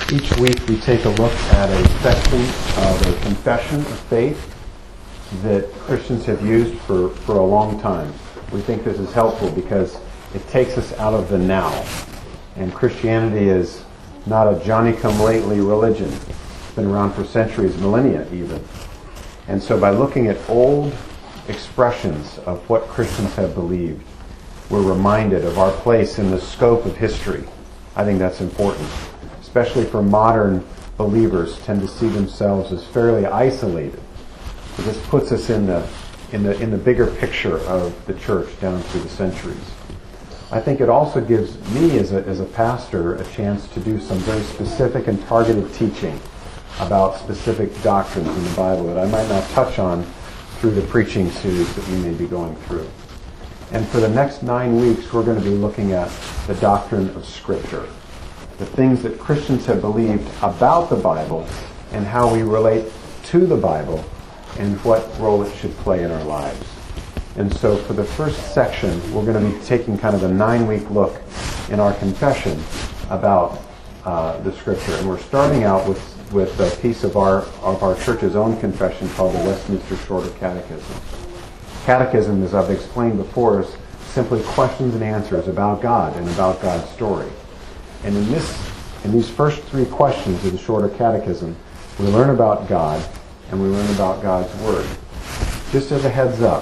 Each week we take a look at a section of a confession of faith that Christians have used for a long time. We think this is helpful because it takes us out of the now. And Christianity is not a Johnny-come-lately religion. It's been around for centuries, millennia even. And so by looking at old expressions of what Christians have believed, we're reminded of our place in the scope of history. I think that's important, especially for modern believers tend to see themselves as fairly isolated. So this puts us in the bigger picture of the church down through the centuries. I think it also gives me as a pastor a chance to do some very specific and targeted teaching about specific doctrines in the Bible that I might not touch on through the preaching series that we may be going through. And for the next 9 weeks, we're going to be looking at the doctrine of Scripture, the things that Christians have believed about the Bible and how we relate to the Bible and what role it should play in our lives. And so for the first section, we're going to be taking kind of a 9-week look in our confession about the Scripture. And we're starting out with a piece of our church's own confession called the Westminster Shorter Catechism. Catechism, as I've explained before, is simply questions and answers about God and about God's story. And in these first 3 questions of the Shorter Catechism, we learn about God and we learn about God's Word. Just as a heads up,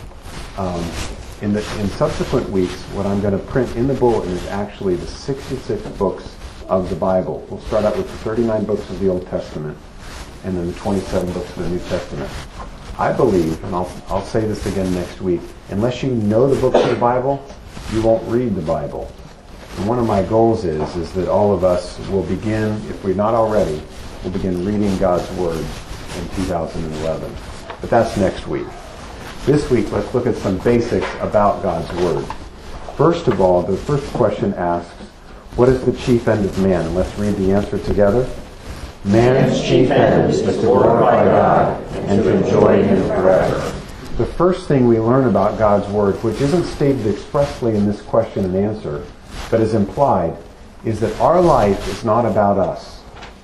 in subsequent weeks, what I'm going to print in the bulletin is actually the 66 books of the Bible. We'll start out with the 39 books of the Old Testament and then the 27 books of the New Testament. I believe, and I'll say this again next week, unless you know the books of the Bible, you won't read the Bible. And one of my goals is that all of us will begin, if we're not already, we'll begin reading God's Word in 2011. But that's next week. This week, let's look at some basics about God's Word. First of all, the first question asks, what is the chief end of man? And let's read the answer together. Man's chief end is to glorify God and to enjoy Him forever. The first thing we learn about God's Word, which isn't stated expressly in this question and answer, but is implied, is that our life is not about us.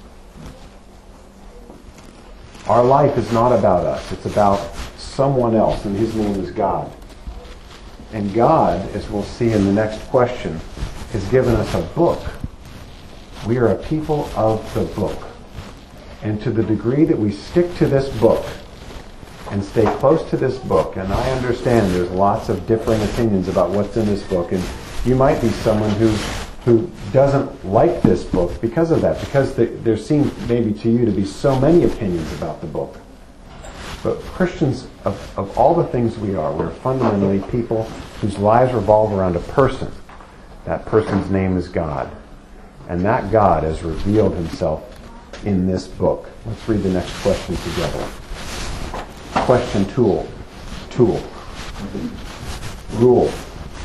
Our life is not about us. It's about someone else, and His name is God. And God, as we'll see in the next question, has given us a book. We are a people of the book. And to the degree that we stick to this book and stay close to this book, and I understand there's lots of differing opinions about what's in this book, and you might be someone who doesn't like this book because of that, because there seems maybe to you to be so many opinions about the book. But Christians, of all the things we're fundamentally people whose lives revolve around a person. That person's name is God. And that God has revealed Himself in this book. Let's read the next question together. Question tool. Rule.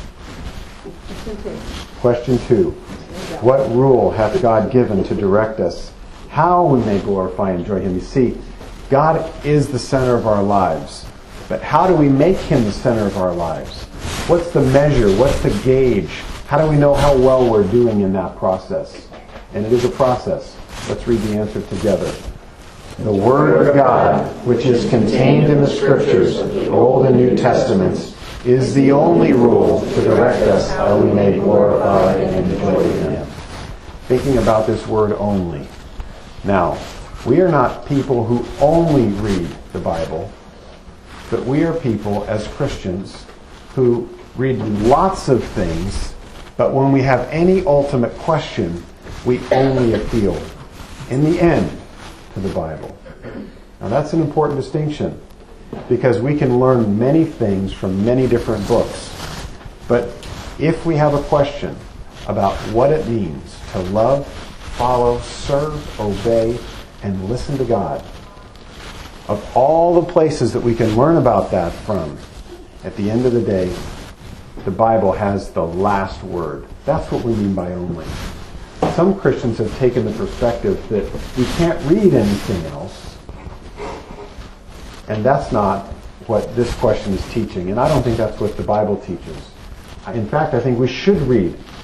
Question 2. What rule hath God given to direct us how we may glorify and enjoy Him? You see, God is the center of our lives. But how do we make Him the center of our lives? What's the measure? What's the gauge? How do we know how well we're doing in that process? And it is a process. Let's read the answer together. The Word of God, which is contained in the Scriptures, the Old and New Testaments, is the only rule to direct us how we may glorify and enjoy Him. Thinking about this word only. Now, we are not people who only read the Bible, but we are people as Christians who read lots of things, but when we have any ultimate question, we only appeal, in the end, to the Bible. Now that's an important distinction, because we can learn many things from many different books. But if we have a question about what it means to love, follow, serve, obey, and listen to God, of all the places that we can learn about that from, at the end of the day, the Bible has the last word. That's what we mean by only. Some Christians have taken the perspective that we can't read anything else, and that's not what this question is teaching, and I don't think that's what the Bible teaches. In fact, I think we should read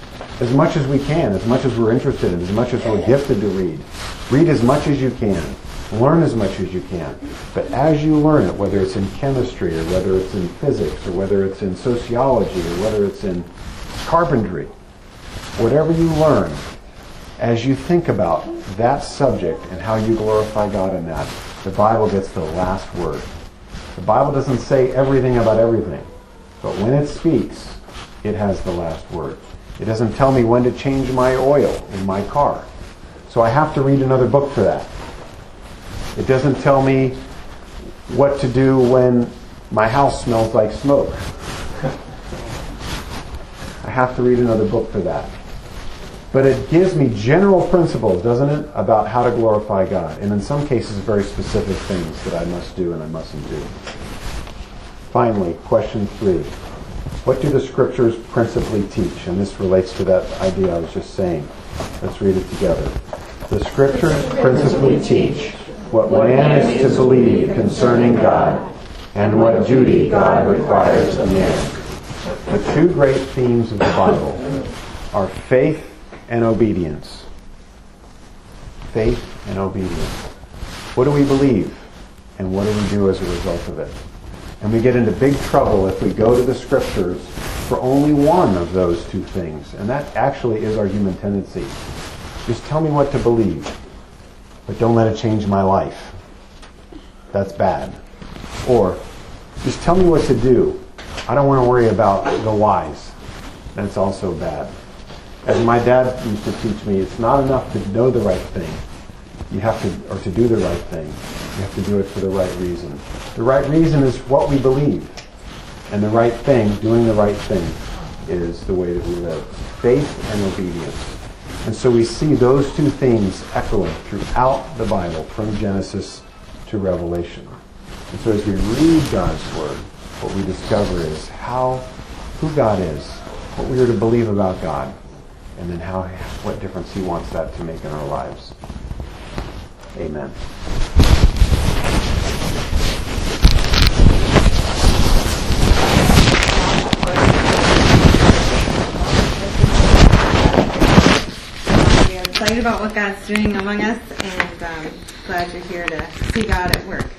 as much as we can, as much as we're interested in, as much as we're gifted to read. Read as much as you can. Learn as much as you can. But as you learn it, whether it's in chemistry or whether it's in physics or whether it's in sociology or whether it's in carpentry, whatever you learn, as you think about that subject and how you glorify God in that, the Bible gets the last word. The Bible doesn't say everything about everything, but when it speaks, it has the last word. It doesn't tell me when to change my oil in my car, so I have to read another book for that. It doesn't tell me what to do when my house smells like smoke. I have to read another book for that. But it gives me general principles, doesn't it, about how to glorify God. And in some cases, very specific things that I must do and I mustn't do. Finally, question 3. What do the Scriptures principally teach? And this relates to that idea I was just saying. Let's read it together. The Scriptures principally teach what man is to believe concerning God and what duty God requires of man. The two great themes of the Bible are faith and obedience. Faith and obedience. What do we believe? And what do we do as a result of it? And we get into big trouble if we go to the Scriptures for only one of those two things. And that actually is our human tendency. Just tell me what to believe, but don't let it change my life. That's bad. Or, just tell me what to do. I don't want to worry about the whys. That's also bad. As my dad used to teach me, it's not enough to know the right thing. You have to, or to do the right thing. You have to do it for the right reason. The right reason is what we believe. And the right thing, doing the right thing, is the way that we live. Faith and obedience. And so we see those two things echoing throughout the Bible, from Genesis to Revelation. And so as we read God's Word, what we discover is who God is, what we are to believe about God, and then what difference He wants that to make in our lives. Amen. We are excited about what God's doing among us, and glad you're here to see God at work.